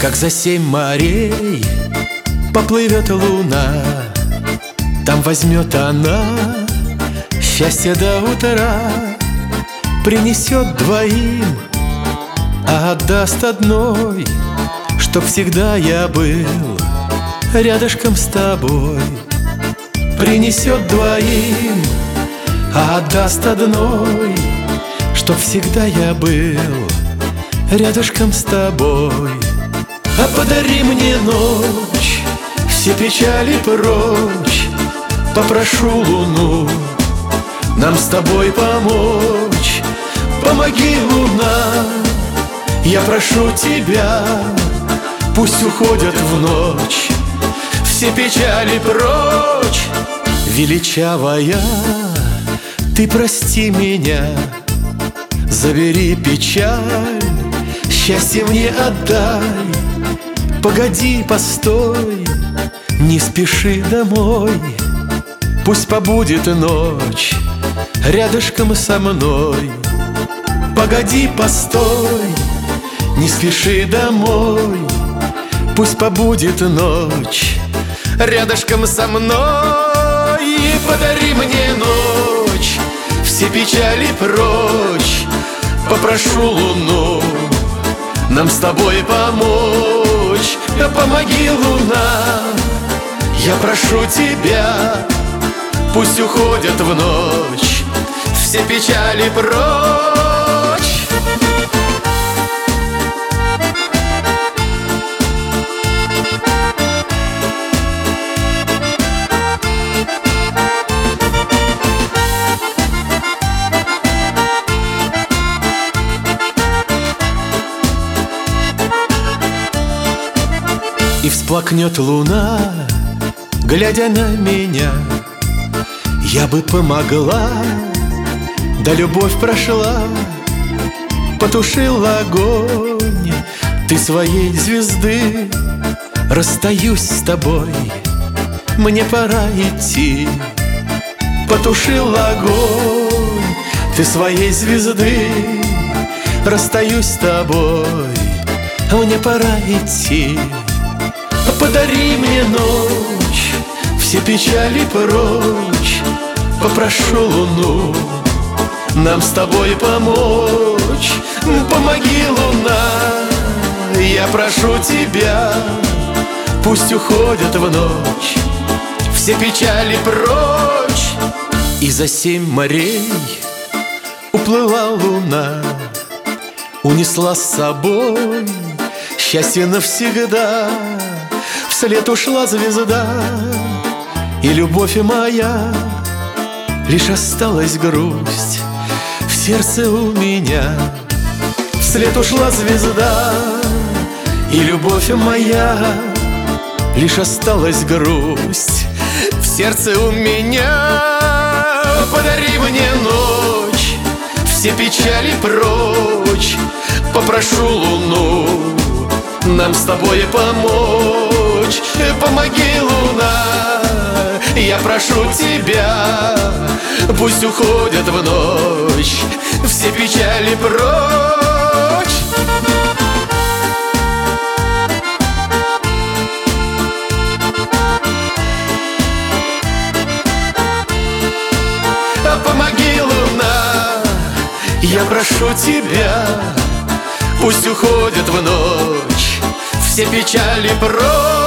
Как за 7 морей поплывет луна, там возьмет она счастье до утра, принесет двоим, а отдаст одной, чтоб всегда я был рядышком с тобой. Принесет двоим, а отдаст одной, чтоб всегда я был рядышком с тобой. А подари мне ночь, все печали прочь, попрошу луну нам с тобой помочь. Помоги, луна, я прошу тебя, пусть уходят в ночь все печали прочь. Величавая, ты прости меня, забери печаль, счастье мне отдай. Погоди, постой, не спеши домой, пусть побудет ночь рядышком со мной. Погоди, постой, не спеши домой, пусть побудет ночь рядышком со мной. И подари мне ночь, все печали прочь, попрошу луну нам с тобой помочь. Помоги, луна, я прошу тебя, пусть уходят в ночь все печали прочь. И всплакнет луна, глядя на меня. Я бы помогла, да любовь прошла, потушил огонь ты своей звезды. Расстаюсь с тобой, мне пора идти. Потушил огонь ты своей звезды. Расстаюсь с тобой, мне пора идти. Подари мне ночь, все печали прочь, попрошу луну нам с тобой помочь. Помоги, луна, я прошу тебя, пусть уходят в ночь все печали прочь. И за 7 морей уплыла луна, унесла с собой счастье навсегда. Вслед ушла звезда, и любовь моя, лишь осталась грусть в сердце у меня. Вслед ушла звезда, и любовь моя, лишь осталась грусть в сердце у меня. Подари мне ночь, все печали прочь, попрошу луну нам с тобой помочь. Помоги, луна, я прошу тебя, пусть уходят в ночь все печали прочь. Помоги, луна, я прошу тебя, пусть уходят в ночь все печали прочь.